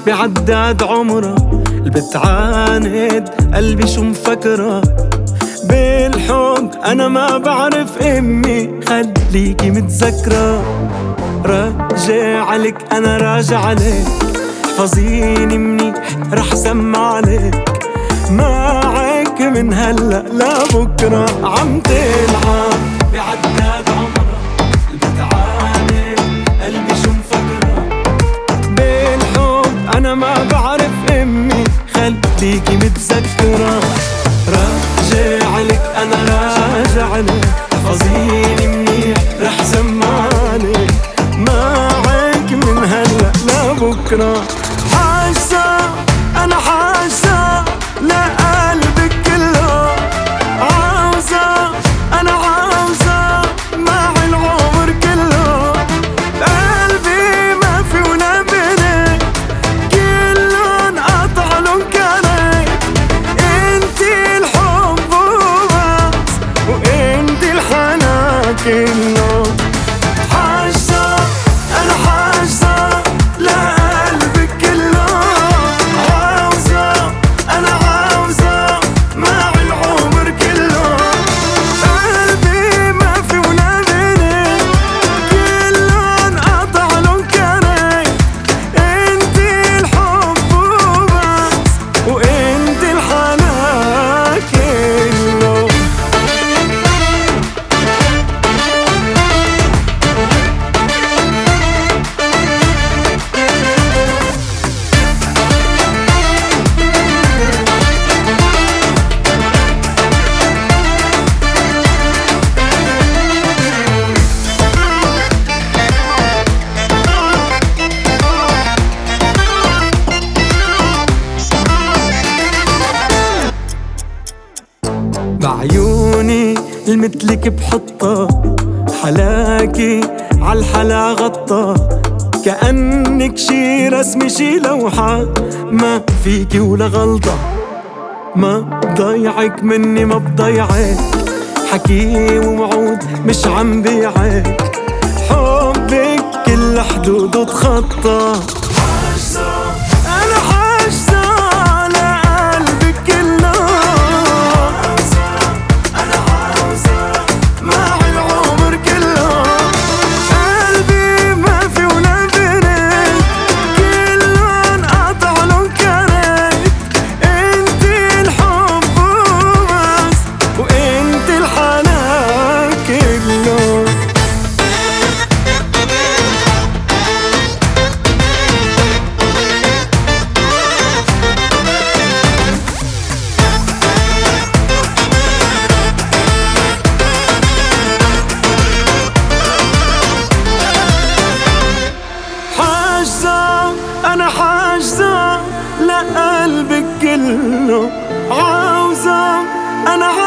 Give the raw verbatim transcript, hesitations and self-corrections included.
بعداد عمرها اللي بتعاند قلبي شو مفكرة بالحب. أنا ما بعرف إمي خليكي متذكرة. راجع عليك أنا راجع عليك، احفظيني منيح رح سمع عليك. معك من هلأ لبكرة عم تلعب بعداد عمرها اللي بتعاند قلبي شو مفكرة بالحب. أنا ما بعرف إمي خليكي متذكرة. راجع عليك أنا راجع عليك، احفظيني منيح رح سمع عليك. معك من هلأ لبكرة حاجة أنا حاجة لقلبك كله. عاوزة أنا عاوزة مع العمر كله. قلبي ما في ولا بينك كلن قطع لون كانك. انتي الحب وبس وانتي الحنان كله. حاجة أنا حاجة لقلبك كله. عاوزة أنا عاوزة مع العمر كله. قلبي ما في ولا بينك كلن قطع لون كانك. انتي الحب وبس وانتي الحنان كله. بعيوني المثلك بحطها حلاكي عالحلا غطى. كأنك شي رسم شي لوحة ما فيكي ولا غلطة. ما بضيعك مني ما بضيعك، حكي ووعود مش عم بيعك. حبك كل حدوده تخطى. أنا حاجة لقلبك كله. أنا عاوزة مع العمر كله. قلبي ما في ولا بينك كلن قطع لون كانك. انتي الحب وبس وانتي الحنان كله. حاجة أنا حاجة لقلبك كله. عاوزة أنا